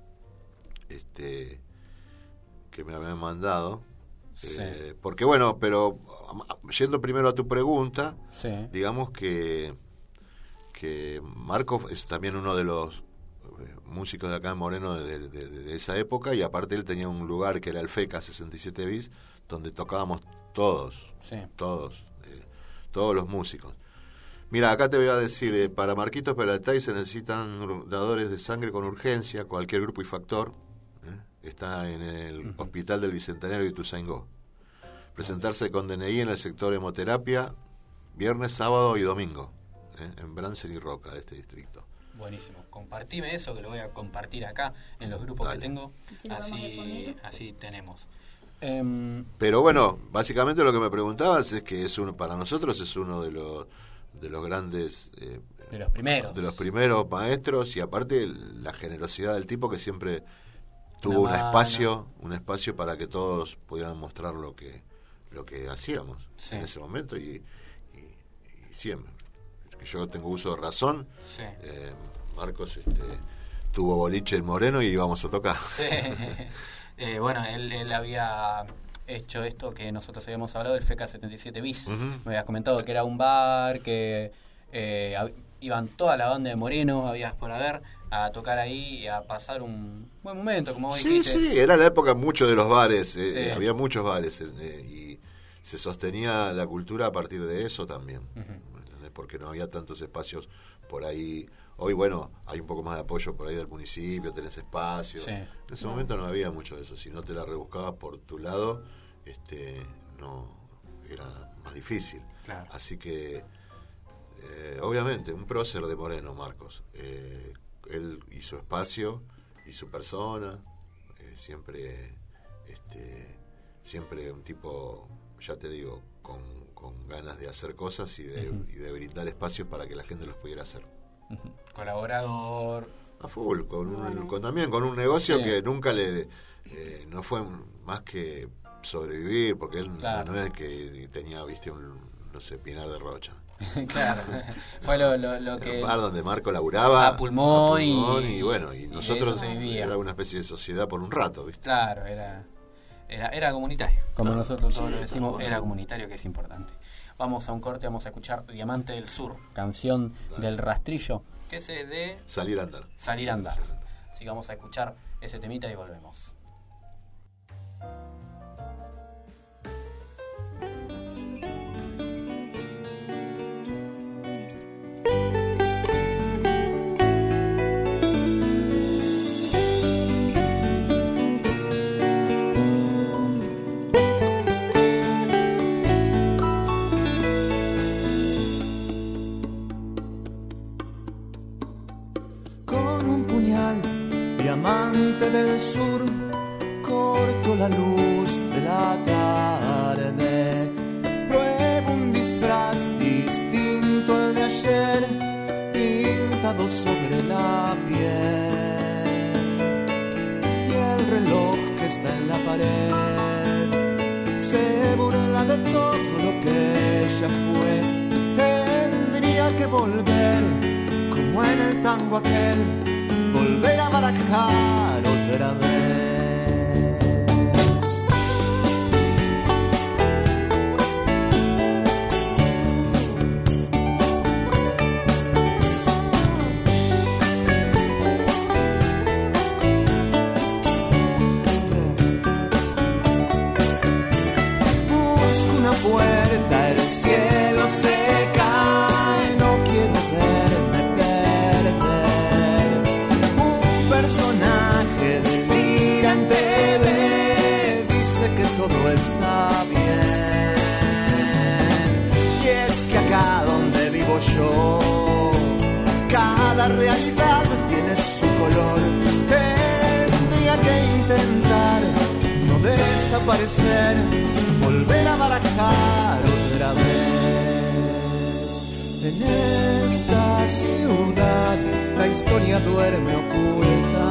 este que me habían mandado. Sí. Eh, porque bueno, pero yendo primero a tu pregunta, sí. digamos que que Marco es también uno de los eh, músicos de acá en Moreno de, de, de esa época y aparte él tenía un lugar que era el FECA sesenta y siete bis donde tocábamos todos, sí. todos, eh, todos los músicos. Mira, acá te voy a decir, eh, para Marquitos Pelatay se necesitan dadores de sangre con urgencia, cualquier grupo y factor. Está en el uh-huh. Hospital del Bicentenario de Ituzaingó. Presentarse con D N I en el sector hemoterapia, viernes, sábado y domingo. ¿eh? En Bransen y Roca, de este distrito. Buenísimo. Compartime eso, que lo voy a compartir acá en los grupos Dale. que tengo. Así lo Así, podemos difundir. así tenemos. Em, Pero bueno, básicamente lo que me preguntabas es que es uno, para nosotros es uno de los de los grandes eh, de los primeros. de los primeros maestros, y aparte la generosidad del tipo que siempre tuvo un mano. espacio, un espacio para que todos pudieran mostrar lo que lo que hacíamos Sí. en ese momento y, y, y siempre. Que yo tengo uso de razón. Sí. Eh, Marcos este, tuvo boliche en Moreno y íbamos a tocar. Sí. eh, bueno, él, él había hecho esto que nosotros habíamos hablado, el F E C A setenta y siete bis. Uh-huh. Me habías comentado que era un bar, que eh, hab- iban toda la banda de Moreno, habías por haber, a tocar ahí y a pasar un buen momento, como vos Sí, dijiste. sí, era la época mucho de los bares, eh, Sí. eh, había muchos bares eh, y se sostenía la cultura a partir de eso también, Ujú. ¿entendés? Porque no había tantos espacios por ahí. Hoy, bueno, hay un poco más de apoyo por ahí del municipio, tenés espacio. Sí. En ese momento no había mucho de eso. Si no te la rebuscabas por tu lado, este, no era más difícil. Claro. Así que, eh, obviamente, un prócer de Moreno, Marcos. Eh, él y su espacio y su persona, eh, siempre, este, siempre un tipo, ya te digo, con, con ganas de hacer cosas y de, Uh-huh. y de brindar espacios para que la gente los pudiera hacer. Ujú. Colaborador. A full, con, un, Bueno. con también con un negocio Sí. que nunca le eh, no fue más que sobrevivir, porque él Claro. no es que tenía, viste, un, no sé, Pinar de Rocha. Claro. Fue lo, lo, lo Era que... un bar donde Marco laburaba A pulmón y- y bueno, y y de nosotros eso se vivía. era una especie de sociedad por un rato, viste. Claro, era, era, era comunitario. Como Claro. nosotros todos Sí, lo decimos, está bueno. era comunitario, que es importante. Vamos a un corte, vamos a escuchar Diamante del Sur, canción Dale. del Rastrillo, que es de Salir a andar. Salir a andar. Así que vamos a escuchar ese temita y volvemos. Con un puñal, diamante del sur, corto la luz de la tarde. Pruebo un disfraz distinto al de ayer, pintado sobre la piel. Y el reloj que está en la pared se burla de todo lo que ella fue. Tendría que volver como en el tango aquel, volver a barajar otra vez. Busco una puerta, el cielo se cae, no quiero verme perder. Un personaje delira en T V, dice que todo está bien. Y es que acá donde vivo yo, cada realidad tiene su color. Tendría que intentar no desaparecer, volver a barajar otra vez. En esta ciudad la historia duerme oculta.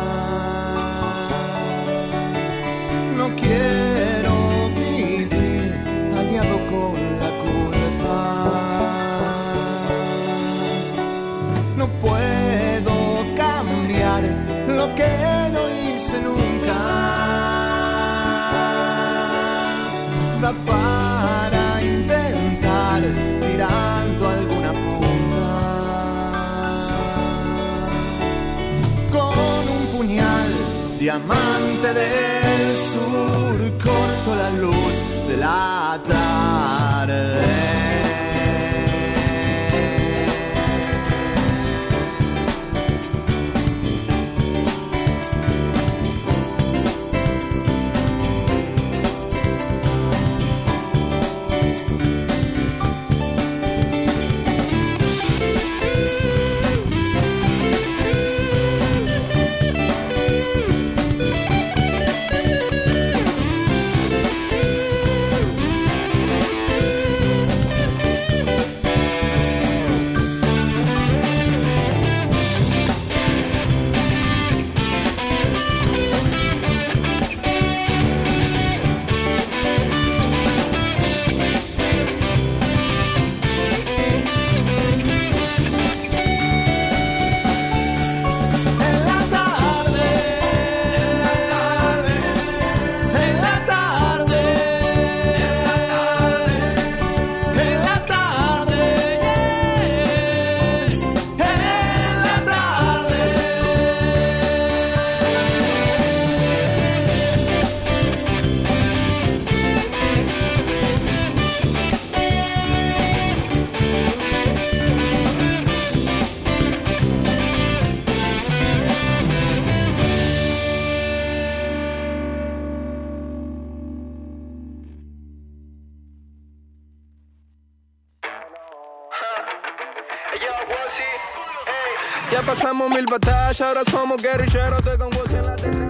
No quiero vivir aliado con la culpa. No puedo cambiar lo que no hice nunca. Da para intentar tirando alguna punta. Con un puñal, diamante del sur, corto la luz de la tarde. Ya pasamos mil batallas, ahora somos guerrilleros de con voz en la terraza.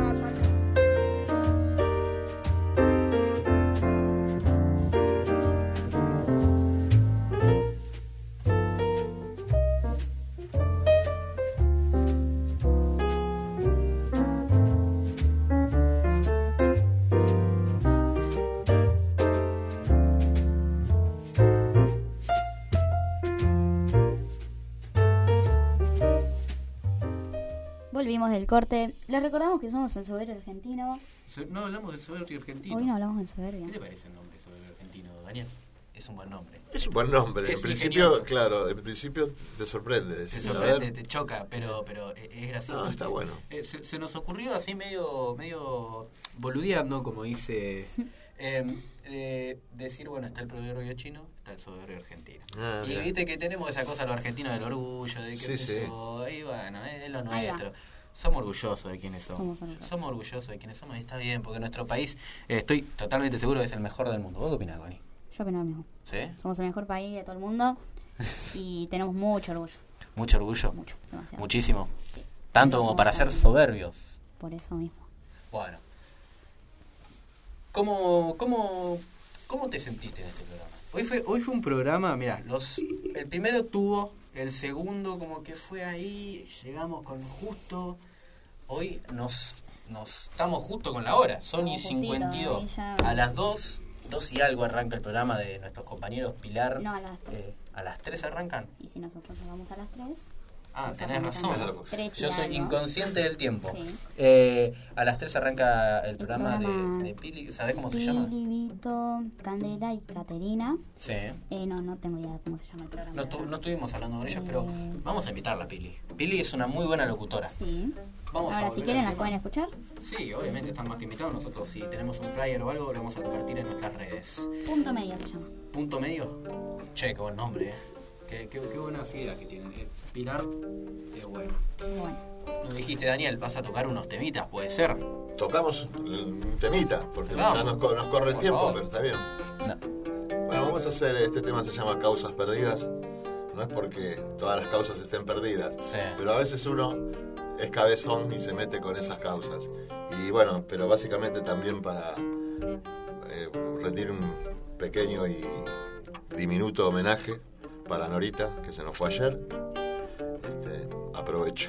Volvimos del corte. Les recordamos que somos el Soberbio Argentino. No hablamos del Soberbio Argentino. Hoy no hablamos del Soberbio. ¿Qué te parece el nombre Soberbio Argentino, Daniel? Es un buen nombre. Es un buen nombre. Es en principio, ingenioso. Claro, en principio te sorprende. Te Decís, sorprende, te choca, pero, pero es gracioso. No, está bueno. Eh, se, se nos ocurrió así medio, medio boludeando, como dice, eh, eh, decir, bueno, está el proverbio chino, está el soberbio argentino. Ah, y mira. viste que tenemos esa cosa, los argentinos, del orgullo, de que Sí, sí. eso, y bueno, es lo Ahí va. nuestro. Somos orgullosos de quienes somos. Somos orgullosos. Somos orgullosos de quienes somos y está bien, porque nuestro país, eh, estoy totalmente seguro que es el mejor del mundo. ¿Vos qué opinás, Connie? Yo opino lo mismo. ¿Sí? Somos el mejor país de todo el mundo y tenemos mucho orgullo. Mucho orgullo. Mucho, demasiado. Muchísimo. Sí. Tanto Por como eso para somos ser soberbios. Por eso mismo. Bueno. ¿Cómo, cómo, cómo te sentiste en este programa? Hoy fue, hoy fue un programa, mira, los, el primero tuvo, el segundo como que fue ahí, llegamos con justo, hoy nos, nos estamos justo con la hora, son y Estamos justito, cincuenta y dos. ahí ya. A las dos, dos y algo arranca el programa de nuestros compañeros Pilar. No, a las tres. Eh, ¿A las tres arrancan? Y si nosotros llegamos a las tres... Ah, nos tenés arrancan razón. Claro. tres y Yo soy algo. inconsciente del tiempo. Sí. Eh, a las tres arranca el programa, programa de, de Pili. ¿Sabés cómo se llama? Pili, Vito, Candela y Caterina. Sí. Eh, no, no tengo idea de cómo se llama el programa. No, estu- no estuvimos hablando con ellos, Eh. pero vamos a invitarla a Pili. Pili es una muy buena locutora. Sí. Vamos a Ahora, volver si quieren, al las tema. pueden escuchar. Sí, obviamente están más que invitados. Nosotros, si tenemos un flyer o algo, lo vamos a compartir en nuestras redes. Punto medio se llama. Punto medio. Che, qué buen nombre, eh. Qué, qué, qué buenas ideas que tienen. Eh, Pilar, es bueno. Bueno. Nos dijiste, Daniel, vas a tocar unos temitas, puede ser. Tocamos un temita, porque Vamos. ya nos, co- nos corre el Por tiempo, favor. pero está bien. No. Bueno, vamos a hacer, este tema se llama Causas Perdidas. No es porque todas las causas estén perdidas, Sí. pero a veces uno es cabezón y se mete con esas causas. Y bueno, pero básicamente también para eh, rendir un pequeño y diminuto homenaje para Norita, que se nos fue ayer. Este, aprovecho.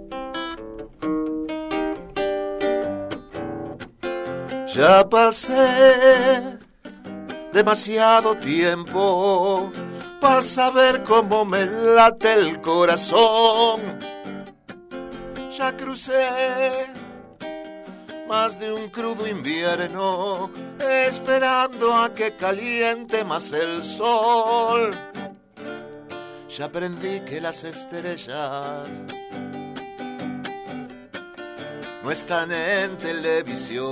Ya pasé demasiado tiempo para saber cómo me late el corazón. Ya crucé más de un crudo invierno esperando a que caliente más el sol. Ya aprendí que las estrellas no están en televisión.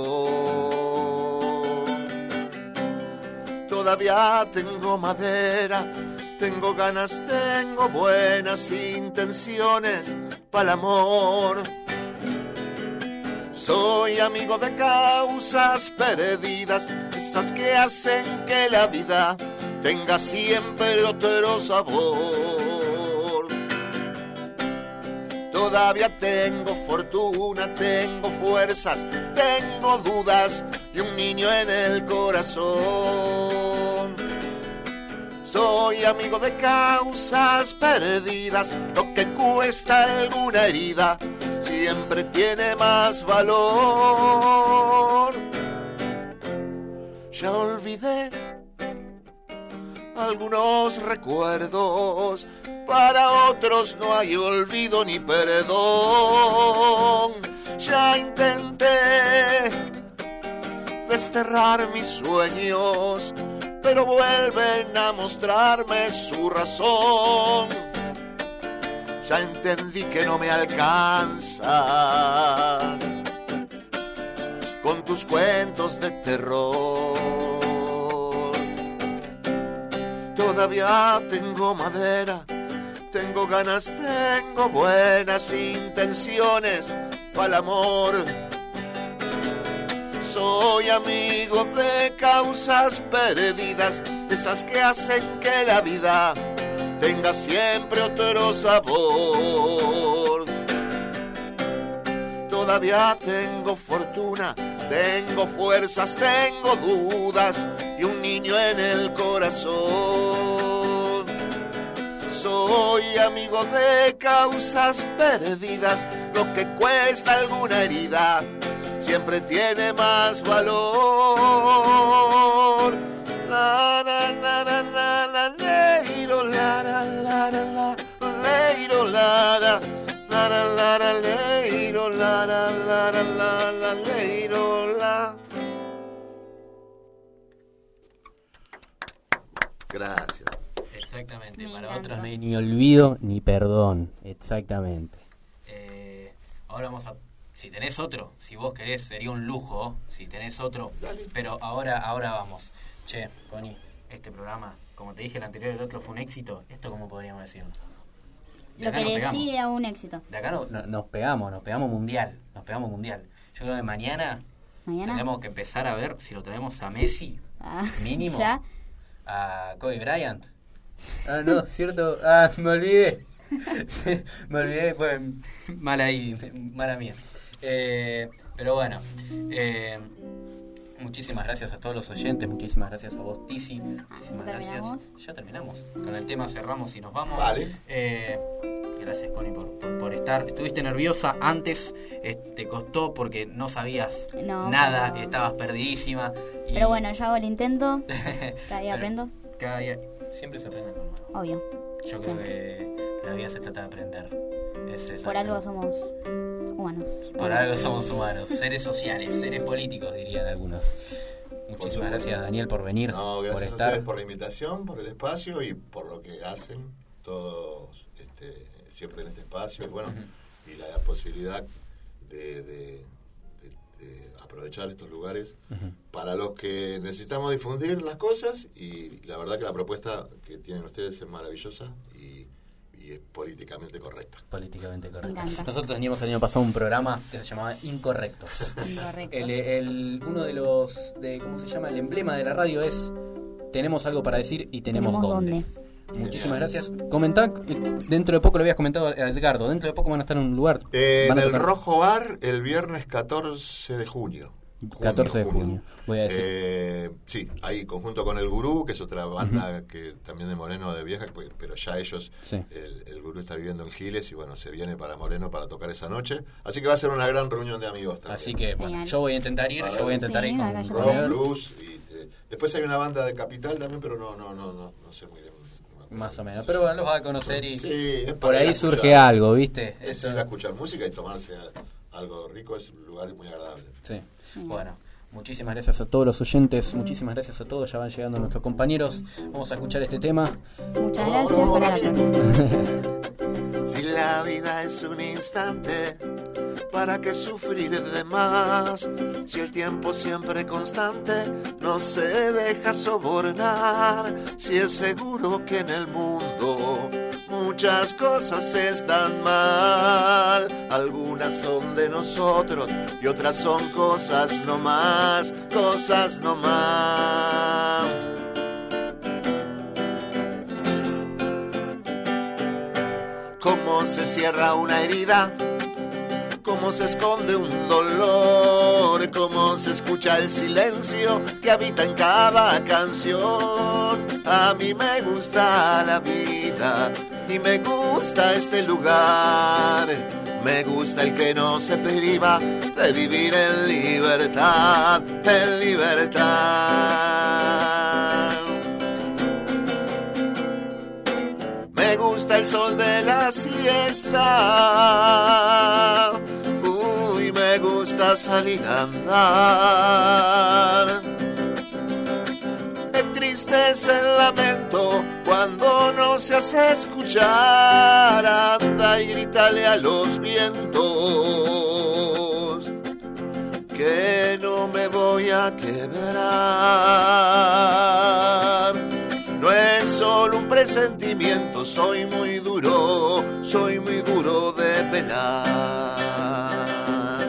Todavía tengo madera, tengo ganas, tengo buenas intenciones para el amor. Soy amigo de causas perdidas, esas que hacen que la vida tenga siempre otro sabor. Todavía tengo fortuna, tengo fuerzas, tengo dudas y un niño en el corazón. Soy amigo de causas perdidas, lo que cuesta alguna herida siempre tiene más valor. Ya olvidé algunos recuerdos, para otros no hay olvido ni perdón. Ya intenté desterrar mis sueños, pero vuelven a mostrarme su razón. Ya entendí que no me alcanza con tus cuentos de terror. Todavía tengo madera, tengo ganas, tengo buenas intenciones para el amor. Soy amigo de causas perdidas, esas que hacen que la vida tenga siempre otro sabor. todavía tengo fortuna, tengo fuerzas, tengo dudas y un niño en el corazón. Soy amigo de causas perdidas, lo que cuesta alguna herida siempre tiene más valor. La la la la la la leiro la la la la leiro la la la la la la leiro la la la la la leiro la. Gracias. Exactamente, Me para encanta. otros no hay ni olvido ni perdón. Exactamente. Eh, ahora vamos a... Si tenés otro, si vos querés, sería un lujo. Si tenés otro, pero ahora ahora vamos. Che, Connie, este programa, como te dije el anterior, el otro fue un éxito. ¿Esto cómo podríamos decirlo? De Lo acá que nos le pegamos. sigue a un éxito. De acá no- no- nos pegamos, nos pegamos mundial. Nos pegamos mundial. Yo creo que mañana, Mañana. tenemos que empezar a ver si lo tenemos a Messi, Ah, mínimo. ya. A Kobe Bryant. Ah, no, cierto. Ah, me olvidé. me olvidé, bueno, mal ahí, mala mía. Eh, pero bueno, eh, muchísimas gracias a todos los oyentes, muchísimas gracias a vos, Tizi. Muchísimas ¿ya gracias. terminamos? Ya terminamos. Con el tema cerramos y nos vamos. Vale. Eh, gracias, Connie, por, por, por estar. Estuviste nerviosa antes, eh, te costó porque no sabías No, nada, pero- estabas perdidísima. y- Pero bueno, yo hago el intento. Cada día Pero aprendo. Cada día siempre se aprende algo nuevo. Obvio. Yo Sí. creo que la vida se trata de aprender. Es eso. Por algo somos humanos. Por algo somos humanos, seres sociales, seres políticos, dirían algunos. Muchísimas gracias, Daniel, por venir, No, por gracias a estar. ustedes por la invitación, por el espacio y por lo que hacen todos este, siempre en este espacio. Y bueno, Ujú. y la posibilidad de, de- de- de aprovechar estos lugares Ujú. para los que necesitamos difundir las cosas. Y la verdad que la propuesta que tienen ustedes es maravillosa y, y es políticamente correcta. Políticamente correcto. Me encanta. Nosotros teníamos el año pasado un programa que se llamaba Incorrectos. Incorrectos. El, el- uno de los, de, ¿cómo se llama? El emblema de la radio es: tenemos algo para decir y tenemos, Tenemos dónde. dónde. Muchísimas gracias. Comentá, eh, dentro de poco lo habías comentado a Edgardo, dentro de poco van a estar en un lugar. En Van a el tocar- Rojo Bar el viernes catorce de junio. catorce de junio, voy a decir. Eh, sí, ahí conjunto con el Gurú, que es otra banda que también de Moreno de Vieja, pues, pero ya ellos, Sí. el, el Gurú está viviendo en Giles y bueno, se viene para Moreno para tocar esa noche. Así que va a ser una gran reunión de amigos también. Así que, bueno, Genial. yo voy a intentar ir, yo voy a intentar Sí, ir acá con yo con Rock, Ed. blues y eh, después hay una banda de Capital también, pero no no no no, no sé muy bien. No me acuerdo. Más o menos, pero bueno, los vas a conocer y Sí, es por para ir ahí a escuchar. surge algo, ¿viste? Es ir a escuchar música y tomarse algo rico, es un lugar muy agradable. Sí. Bueno, muchísimas gracias a todos los oyentes, muchísimas gracias a todos, ya van llegando nuestros compañeros. Vamos a escuchar este tema. Muchas Vamos, gracias. vamos, Para la vamos, próxima. Si la vida es un instante, ¿para qué sufrir de más? Si el tiempo siempre constante no se deja sobornar. Si es seguro que en el mundo muchas cosas están mal. Algunas son de nosotros y otras son cosas no más, cosas no más. Cómo se cierra una herida, cómo se esconde un dolor, cómo se escucha el silencio que habita en cada canción. A mí me gusta la vida y me gusta este lugar. Me gusta el que no se priva de vivir en libertad, en libertad. Me gusta el sol de la siesta. Uy, me gusta salir a andar. Me entristece el lamento cuando no se hace escuchar. Anda y grítale a los vientos que no me voy a quebrar. No es solo un presentimiento, soy muy duro, soy muy duro de pelar.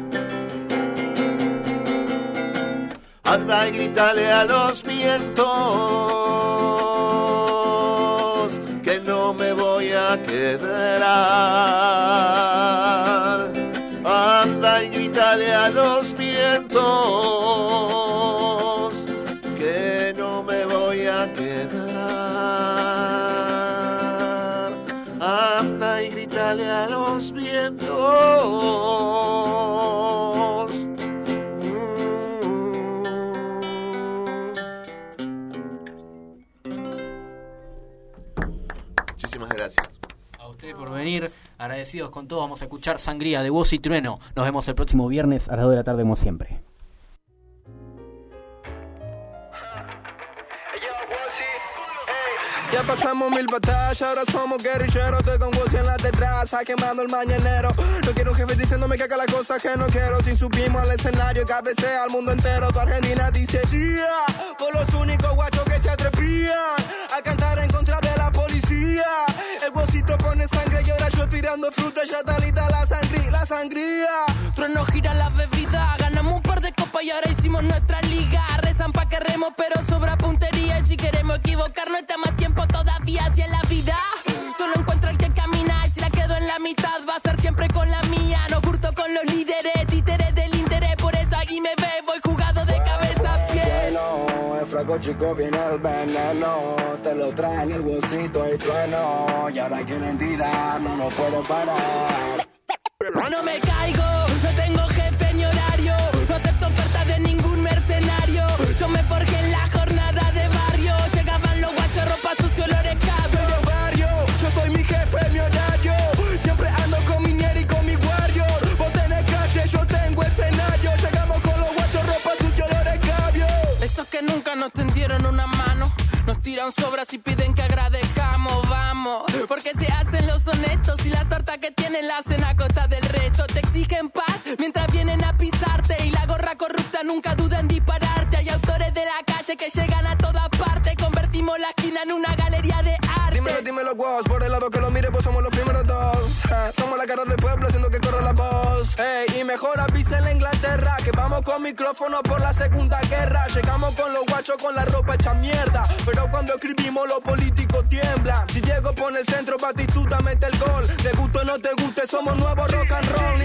Anda y grítale a los vientos que no me voy a quedar. Anda anda y grítale a los vientos que no me voy a quedar. Anda y grítale a los vientos. Muchísimas gracias. A usted por venir, agradecidos con todos. Vamos a escuchar Sangría de Voz y Trueno. Nos vemos el próximo viernes a las dos de la tarde como siempre. Ya pasamos mil batallas, ahora somos guerrilleros. Estoy con Wozy en la detrás, quemando el mañanero. No quiero un jefe diciéndome que haga las cosas que no quiero. Si subimos al escenario, cabecea al mundo entero. Tu Argentina dice yeah, por los únicos guachos que se atrevían a cantar en contra de la policía. El Wozito pone sangre y ahora yo tirando fruta. Ya está lista la sangría, la sangría. Trueno gira la bebida, ganamos un par de copas y ahora hicimos nuestra liga. Rezan pa' que remos, pero sobra puntería. Y si queremos equivocarnos, está más tiempo todavía. Si en la vida solo encuentro el que camina, y si la quedo en la mitad va a ser siempre con la mía. No curto con los líderes, títeres del interés. Por eso aquí me ve, voy jugado de cabeza a pies. Bueno, el flaco chico viene el veneno. Te lo traen el Wozito y Trueno. Y ahora quieren tirar, no nos puedo parar. No me caigo, no tengo jefe ni horario. No acepto ofertas de ningún mercenario. Yo me forjé en la jornada de barrio. Llegaban los guachos, ropa sucio, olores cabros. Soy de barrio, yo soy mi jefe, mi horario. Siempre ando con mi ñera y con mi warrior. Vos tenés calle, yo tengo escenario. Llegamos con los guachos, ropa sucio, olores cabrio. Esos que nunca nos tendieron una mano, nos tiran sobras y piden que agradezcamos, vamos. Porque se hacen los honestos y la torta que tienen la hacen a costa del resto. Te exigen paz mientras vienen a pisarte y la gorra corrupta nunca duda en dispararte. Hay autores de la calle que llegan a todas partes. Convertimos la esquina en una galería de arte. Dímelo, dímelo, Woz, por el lado que lo mire, pues somos los primeros dos. Eh, somos la cara del pueblo haciendo que corra la voz. Hey, y mejor avisen a Inglaterra que vamos con micrófono por la segunda guerra. Llegamos con los guachos con la ropa hecha mierda, pero cuando escribimos los políticos tiemblan. Si Diego pone el centro, Batistuta mete el gol. Te guste o no te guste, somos nuevos rock and roll.